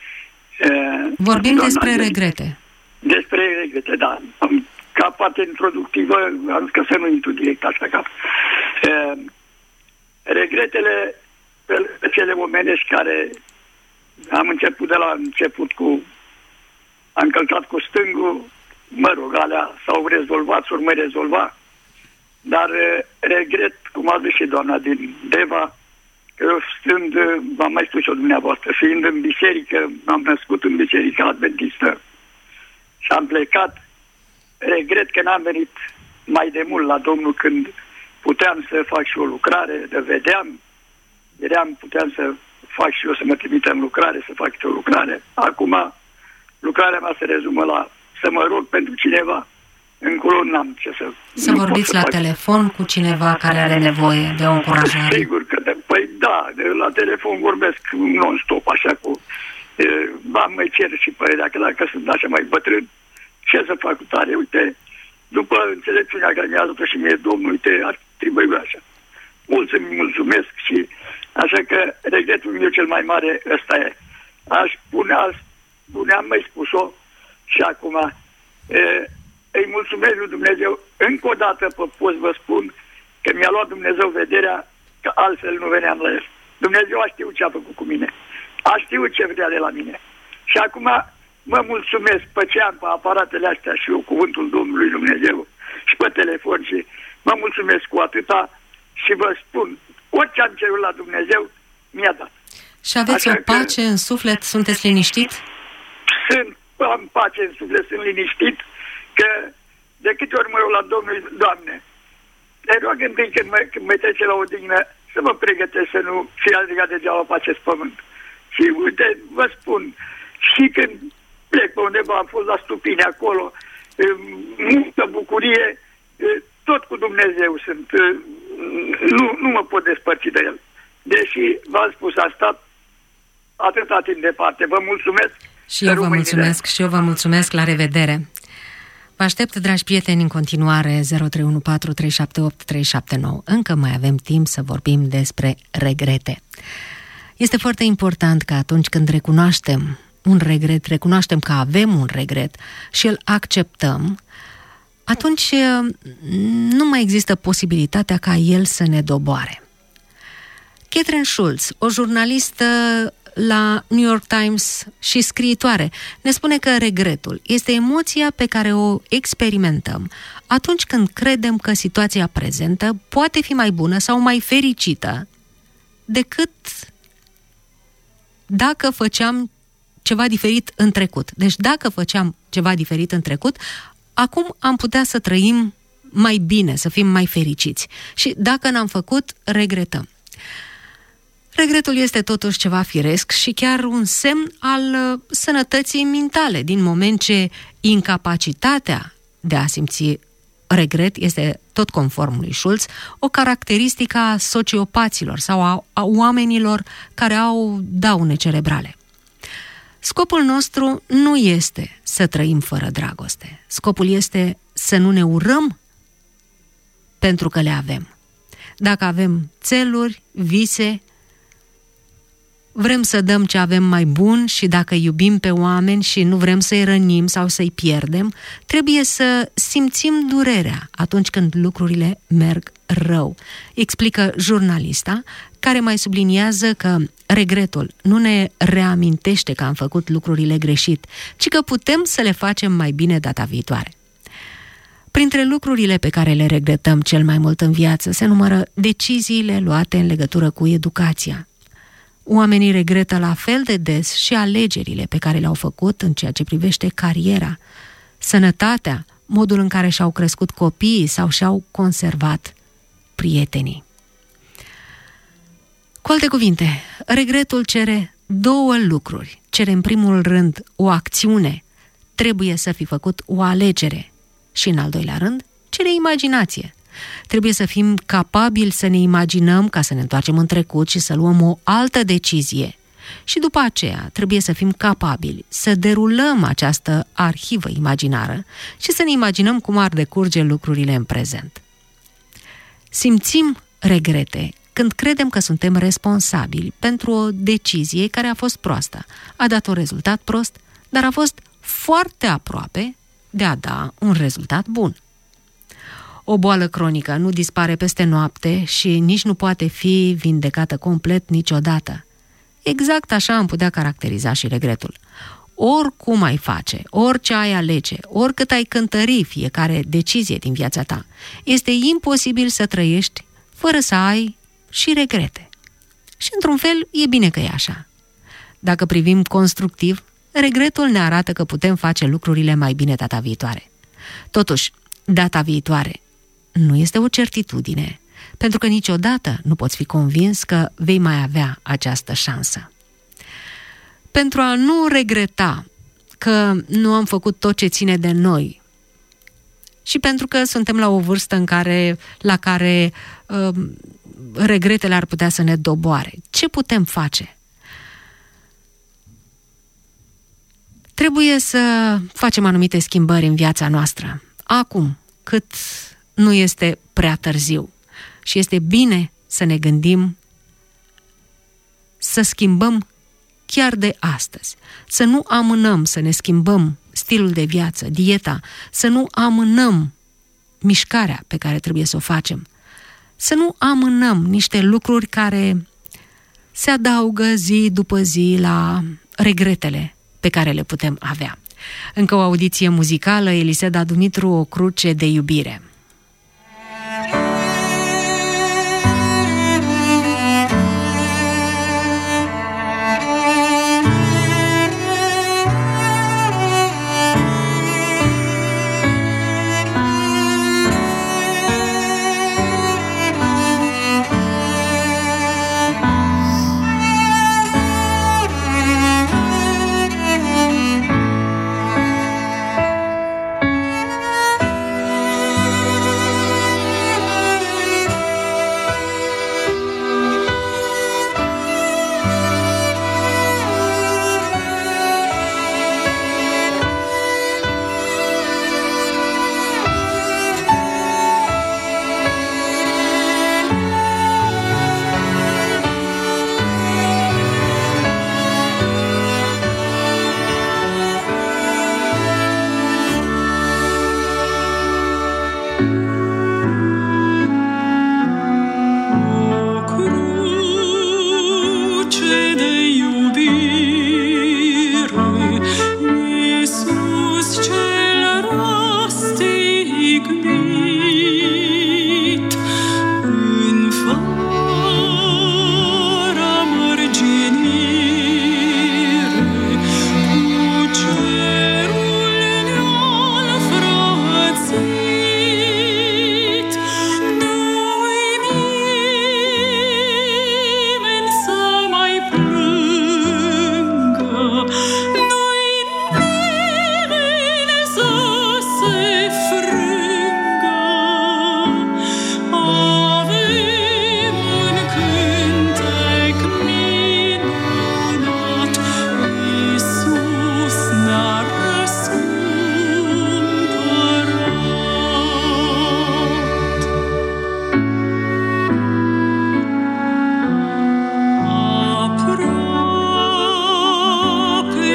Vorbim doamna despre Angelica. regrete. Despre regrete, da. Ca parte introductivă, am zis că să nu intru direct așa ca... Regretele pe cele omenești care am început de la început cu am călcat cu stângul, mă rog, alea s-au rezolvat, s-au mai rezolva, dar regret, cum a zis și doamna din Deva, că eu stând, v-am mai spus-o dumneavoastră, fiind în biserică, m-am născut în biserica adventistă și am plecat, regret că n-am venit mai de mult la Domnul când puteam să fac și o lucrare, de vedeam, vedeam, puteam să fac și eu să mă trimită în lucrare, să fac și o lucrare. Acum, lucrarea mea se rezumă la să mă rog pentru cineva. Încolo n-am ce să... Să vorbiți la fac. telefon cu cineva care are nevoie de o încurajare. Sigur că, de, păi da, de, la telefon vorbesc non-stop, așa cu... E, am mai cer și părerea că dacă sunt așa mai bătrân, ce să fac cu tare? Uite, după înțelepciunea care mi-a dat și mie Domnul, uite, ar trebui așa. Mult să-mi mulțumesc și așa că regretul meu cel mai mare ăsta e. Aș pune, aș pune, am mai spus-o și acum e, îi mulțumesc lui Dumnezeu încă o dată pe post vă spun că mi-a luat Dumnezeu vederea că altfel nu veneam la el. Dumnezeu a știut ce a făcut cu mine. A știut ce vrea de la mine. Și acum mă mulțumesc pe ce am pe aparatele astea și eu cuvântul Domnului Dumnezeu și pe telefon și mă mulțumesc cu atâta și vă spun, orice am cerut la Dumnezeu mi-a dat. Și aveți așa o pace în suflet? Sunteți liniștit? Sunt, am pace în suflet, sunt liniștit că de câte ori mă rog la Domnul, Doamne, te rog întâi când mă, când mă trece la odihnă să mă pregătesc să nu fie alțigat degeaba pe acest pământ. Și uite, vă spun, și când plec pe undeva, am fost la Stupine acolo, multă bucurie, tot cu Dumnezeu sunt, nu, nu mă pot despărți de El. Deși v-am spus asta, atâta timp departe. Vă mulțumesc. Și eu vă mulțumesc și eu vă mulțumesc. La revedere. Vă aștept, dragi prieteni, în continuare zero trei unu patru trei șapte opt trei șapte nouă. Încă mai avem timp să vorbim despre regrete. Este foarte important că atunci când recunoaștem un regret, recunoaștem că avem un regret și îl acceptăm, atunci nu mai există posibilitatea ca el să ne doboare. Catherine Schulz, o jurnalistă la New York Times și scriitoare, ne spune că regretul este emoția pe care o experimentăm atunci când credem că situația prezentă poate fi mai bună sau mai fericită decât dacă făceam ceva diferit în trecut. Deci dacă făceam ceva diferit în trecut, acum am putea să trăim mai bine, să fim mai fericiți. Și dacă n-am făcut, regretăm. Regretul este totuși ceva firesc și chiar un semn al uh, sănătății mentale, din moment ce incapacitatea de a simți regret este, tot conform lui Schulz, o caracteristică a sociopaților sau a, a oamenilor care au daune cerebrale. Scopul nostru nu este să trăim fără dragoste. Scopul este să nu ne urăm pentru că le avem. Dacă avem țeluri, vise, vrem să dăm ce avem mai bun și dacă iubim pe oameni și nu vrem să-i rănim sau să-i pierdem, trebuie să simțim durerea atunci când lucrurile merg rău, explică jurnalista, care mai subliniază că regretul nu ne reamintește că am făcut lucrurile greșit, ci că putem să le facem mai bine data viitoare. Printre lucrurile pe care le regretăm cel mai mult în viață se numără deciziile luate în legătură cu educația. Oamenii regretă la fel de des și alegerile pe care le-au făcut în ceea ce privește cariera, sănătatea, modul în care și-au crescut copiii sau și-au conservat prietenii. Cu alte cuvinte, regretul cere două lucruri. Cere în primul rând o acțiune, trebuie să fi făcut o alegere și în al doilea rând cere imaginație. Trebuie să fim capabili să ne imaginăm ca să ne întoarcem în trecut și să luăm o altă decizie. Și după aceea trebuie să fim capabili să derulăm această arhivă imaginară și să ne imaginăm cum ar decurge lucrurile în prezent. Simțim regrete când credem că suntem responsabili pentru o decizie care a fost proastă, a dat un rezultat prost, dar a fost foarte aproape de a da un rezultat bun. O boală cronică nu dispare peste noapte și nici nu poate fi vindecată complet niciodată. Exact așa am putea caracteriza și regretul. Oricum ai face, orice ai alege, oricât ai cântări fiecare decizie din viața ta, este imposibil să trăiești fără să ai și regrete. Și într-un fel e bine că e așa. Dacă privim constructiv, regretul ne arată că putem face lucrurile mai bine data viitoare. Totuși, data viitoare nu este o certitudine, pentru că niciodată nu poți fi convins că vei mai avea această șansă. Pentru a nu regreta că nu am făcut tot ce ține de noi și pentru că suntem la o vârstă în care, la care uh, regretele ar putea să ne doboare, ce putem face? Trebuie să facem anumite schimbări în viața noastră, acum, cât nu este prea târziu. Și este bine să ne gândim să schimbăm chiar de astăzi. Să nu amânăm să ne schimbăm stilul de viață, dieta, să nu amânăm mișcarea pe care trebuie să o facem. Să nu amânăm niște lucruri care se adaugă zi după zi la regretele pe care le putem avea. Încă o audiție muzicală, Eliseda Dumitru, O cruce de iubire.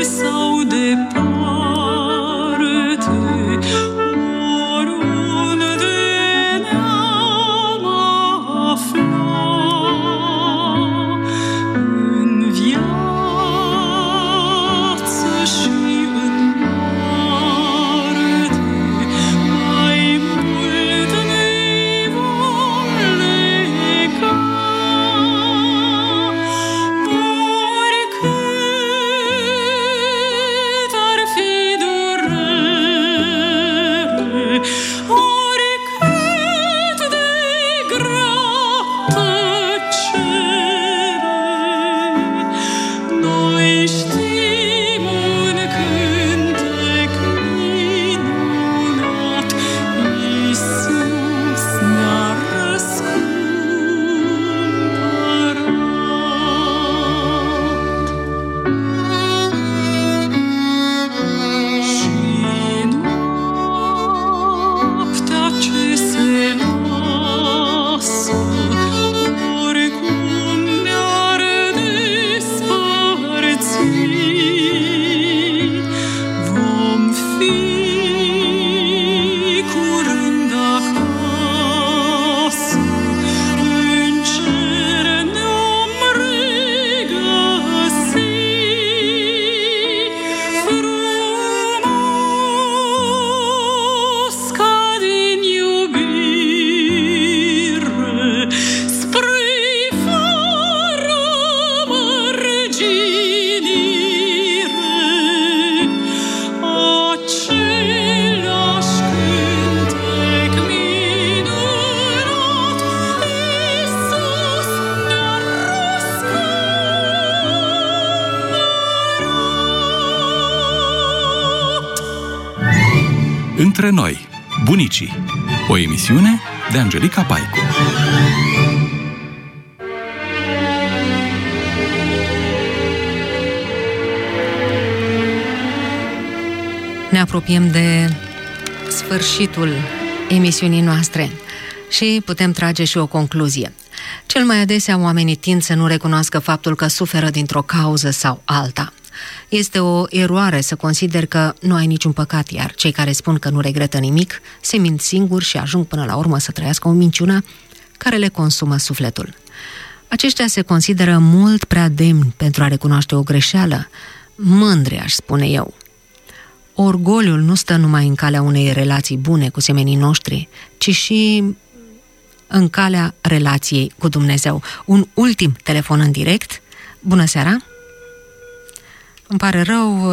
sau departe, oriunde ne-am afla, în viață și în moarte, mai mult ne vom lega. Oricât ar fi durere, oricât de grea tăcere, noi știm un cântec minunat, Iisus ne-a răscumpărat. Și noaptea ce se lasă, oricum ne-ar despărți, vom fi curând acasă, în cer ne-om regăsi, frumos ca din iubire, spre fără mărginire, același cântec minunat, Iisus ne-a răscumpărat. Între noi, bunicii. O emisiune de Angelica Paicu. Ne apropiem de sfârșitul emisiunii noastre și putem trage și o concluzie. Cel mai adesea oamenii tind să nu recunoască faptul că suferă dintr-o cauză sau alta. Este o eroare să consider că nu ai niciun păcat, iar cei care spun că nu regretă nimic se mint singuri și ajung până la urmă să trăiască o minciună care le consumă sufletul. Aceștia se consideră mult prea demni pentru a recunoaște o greșeală, mândri, aș spune eu. Orgoliul nu stă numai în calea unei relații bune cu semenii noștri, ci și în calea relației cu Dumnezeu. Un ultim telefon în direct. Bună seara! Îmi pare rău,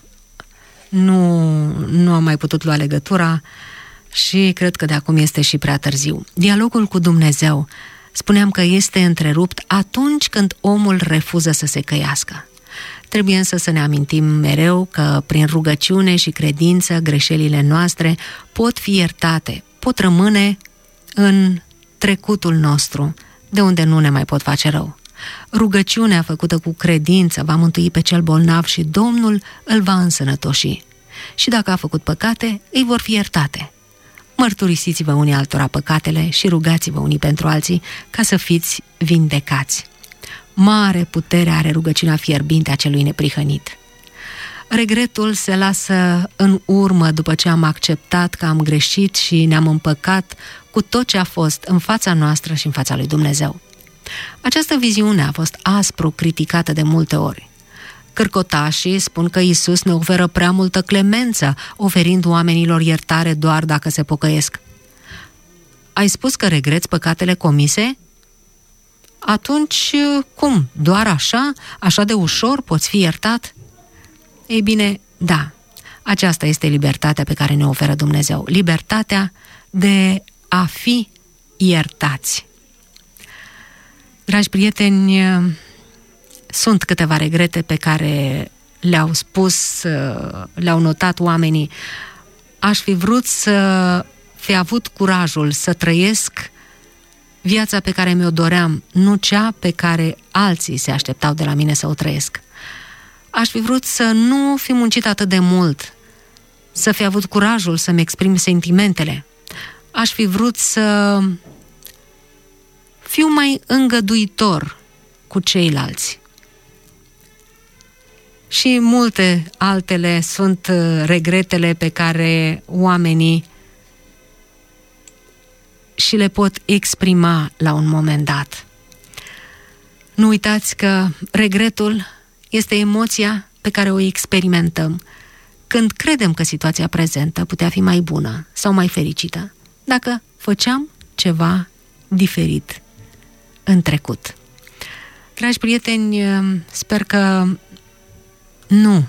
nu, nu am mai putut lua legătura și cred că de acum este și prea târziu. Dialogul cu Dumnezeu, spuneam că este întrerupt atunci când omul refuză să se căiască. Trebuie însă să ne amintim mereu că prin rugăciune și credință greșelile noastre pot fi iertate, pot rămâne în trecutul nostru, de unde nu ne mai pot face rău. Rugăciunea făcută cu credință va mântui pe cel bolnav și Domnul îl va însănătoși. Și dacă a făcut păcate, îi vor fi iertate. Mărturisiți-vă unii altora păcatele și rugați-vă unii pentru alții ca să fiți vindecați. Mare putere are rugăciunea fierbinte a celui neprihănit. Regretul se lasă în urmă după ce am acceptat că am greșit și ne-am împăcat cu tot ce a fost în fața noastră și în fața lui Dumnezeu. Această viziune a fost aspru criticată de multe ori. Cârcotașii spun că Iisus ne oferă prea multă clemență, oferind oamenilor iertare doar dacă se pocăiesc. Ai spus că regreți păcatele comise? Atunci, cum? Doar așa? Așa de ușor poți fi iertat? Ei bine, da, aceasta este libertatea pe care ne oferă Dumnezeu. Libertatea de a fi iertați. Dragi prieteni, sunt câteva regrete pe care le-au spus, le-au notat oamenii. Aș fi vrut să fi avut curajul să trăiesc viața pe care mi-o doream, nu cea pe care alții se așteptau de la mine să o trăiesc. Aș fi vrut să nu fi muncit atât de mult, să fi avut curajul să-mi exprim sentimentele. Aș fi vrut să fiu mai îngăduitor cu ceilalți. și multe altele sunt regretele pe care oamenii și le pot exprima la un moment dat. Nu uitați că regretul este emoția pe care o experimentăm când credem că situația prezentă putea fi mai bună sau mai fericită, dacă făceam ceva diferit în trecut. Dragi prieteni, sper că nu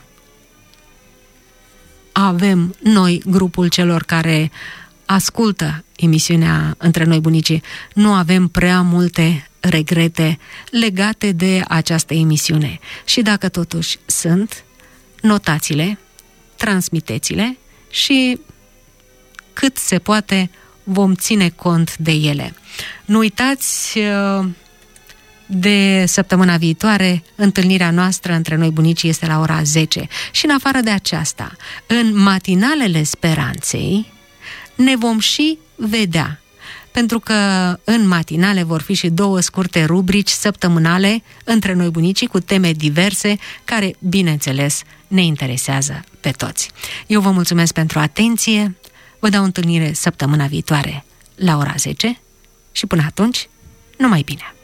avem noi, grupul celor care ascultă emisiunea Între Noi Bunicii, nu avem prea multe regrete legate de această emisiune. Și dacă totuși sunt, notați-le, transmiteți-le și cât se poate vom ține cont de ele. Nu uitați de săptămâna viitoare, întâlnirea noastră Între Noi Bunicii este la ora zece. Și în afară de aceasta, în matinalele speranței, ne vom și vedea. Pentru că în matinale vor fi și două scurte rubrici săptămânale Între Noi Bunicii cu teme diverse care, bineînțeles, ne interesează pe toți. Eu vă mulțumesc pentru atenție, vă dau întâlnire săptămâna viitoare la ora zece și până atunci, numai bine!